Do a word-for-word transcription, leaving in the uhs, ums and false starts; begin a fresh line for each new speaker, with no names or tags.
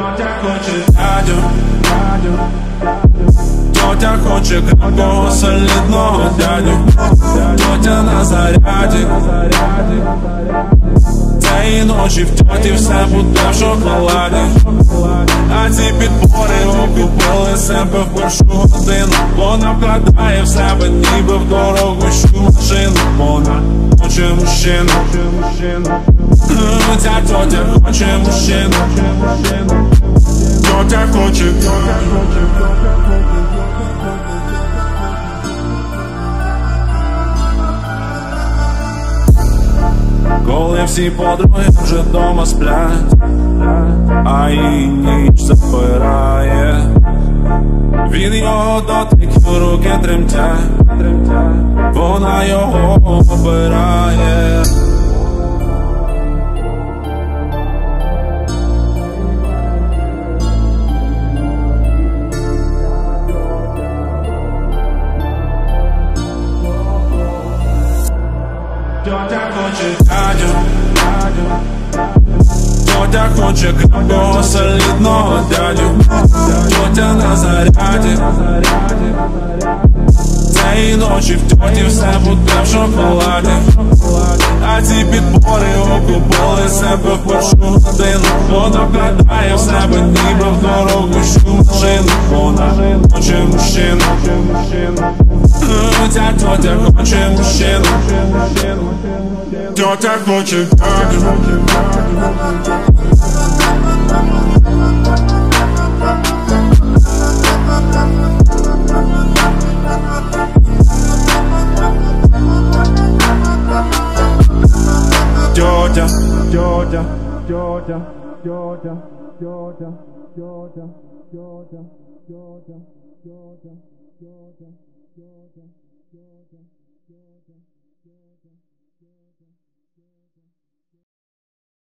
Тьотя хоче дядю, тьотя хоче крепкого солідного дядю, тьотя на заряді. Цієї ночі в тьоті все буде в шоколаді. А ці підбори окупили себе в першу годину. Вона вкладає в себе ніби в дорогущу машину. Вона хоче мужчину. Ця тьотя хоче мужчину. Тьотя хоче. Коли всі подруги вже дома сплять, а її ніч запирає, він його дотик, руки тремтять, вона його обирає. Тьотя хоче дядю, тьотя хоче крепкого солідного дядю, тьотя на заряді. Цієї ночі в тьоті все буде в шоколаді. А ці підбори окупили себе в першу годину. Вона вкладає в себе ніби в дорогущу машину. Вона хоче мужчину. Ця тьотя хоче мужчину. Тьотя хоче дядю. Тьотя, тьотя, тьотя, тьотя, тьотя, тьотя, тьотя, тьотя, тьотя, тьотя, тьотя, тьотя, тьотя, тьотя, тьотя.